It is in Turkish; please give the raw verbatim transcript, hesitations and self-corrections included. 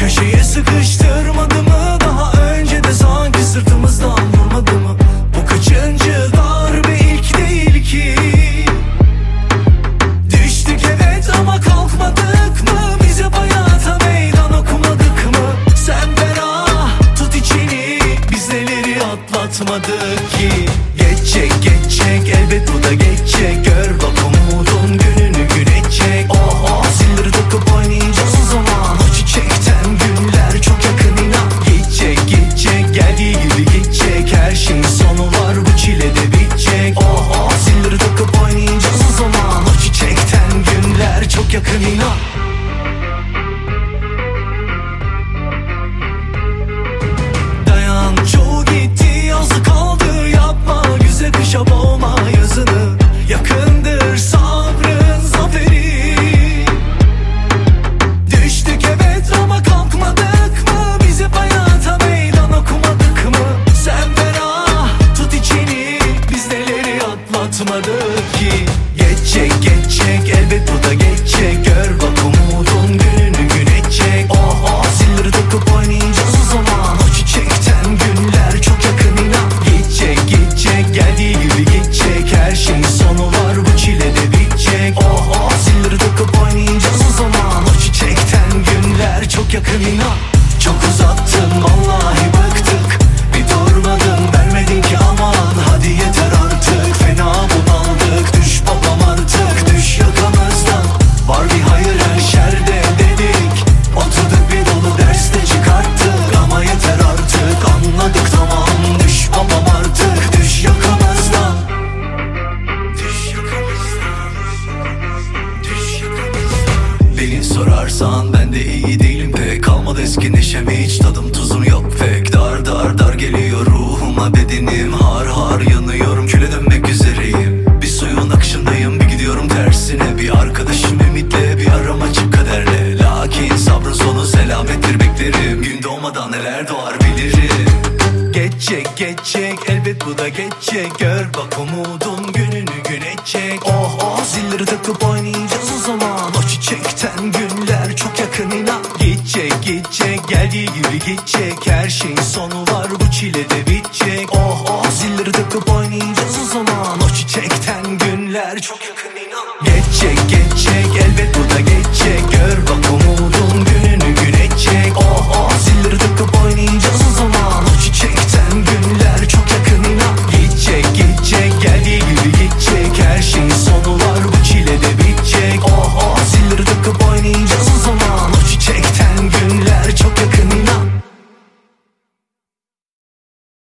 köşeye sıkıştırmadı mı? Daha önce de sanki sırtımızdan vurmadı mı? Bu kaçıncı darbe, ilk değil ki. Düştük evet ama kalkmadık mı? Biz hep hayata meydan okumadık mı? Sen ferah tut içini, biz neleri atlatmadık ki? Geçecek geçecek elbet bu da geçecek. Gör bak umudun gününü gün edecek. Oh oh zilleri takıp oynayacağız o zaman. O çiçekten günler çok yakın inan. Geçecek geçecek geldiği gibi geçecek. Her şeyin sonu var, bu çile de bitecek. Oh oh zilleri takıp oynayacağız o zaman. O çiçekten günler çok yakın inan. Dayan çoğu gitti, azı kaldı, yapma güze kışa boğma yazını. Yakındır sabrın zaferi. Düştük evet ama kalkmadık mı? Biz hep hayata meydan okumadık mı? Sen ferah tut içini, biz neleri atlatmadık ki? Geçecek geçecek elbet bu da geçecek. Gör bak umudun gününü gün edecek. Oh oh zilleri takıp oynayacağız o zaman. O çiçekten günler çok yakın inan. Geçecek geçecek geldiği gibi geçecek. Her şeyin sonu var, bu çile de bitecek. Oh oh zilleri takıp oynayacağız o zaman. O çiçekten günler çok yakın inan. Çok uzattın vallahi bıktık, bir durmadın vermedin ki aman. Hadi yeter artık, fena bunaldık. Düş babam artık, düş yakamızdan. Var bir hayır her şerde dedik. Oturduk bir dolu derste çıkarttık. Ama yeter artık, anladık tamam. Düş babam artık, düş yakamızdan. Düş yakamızdan. Düş yakamızdan. Beni sorarsan ben de iyi değilim pek. Kalmadı eski neşem, hiç tadım tuzum yok pek. Dar dar dar geliyor ruhuma bedenim. Har har yanıyorum, küle dönmek üzereyim. Bir suyun akışındayım, bir gidiyorum tersine. Bir arkadaşım ümitle, bir aram açık kaderle. Lakin sabrın sonu selamettir beklerim. Gün doğmadan neler doğar bilirim. Geçecek geçecek elbet bu da geçecek. Gör bak umudun gününü gün edecek. Oh oh zilleri takıp oynayacağız o zaman. O çiçekten günler çok yakın inan. Geçecek geçecek geldiği gibi geçecek. Her şeyin sonu var, bu çile de bitecek. Oh oh zilleri takıp oynayacağız o zaman. O çiçekten günler çok yakın.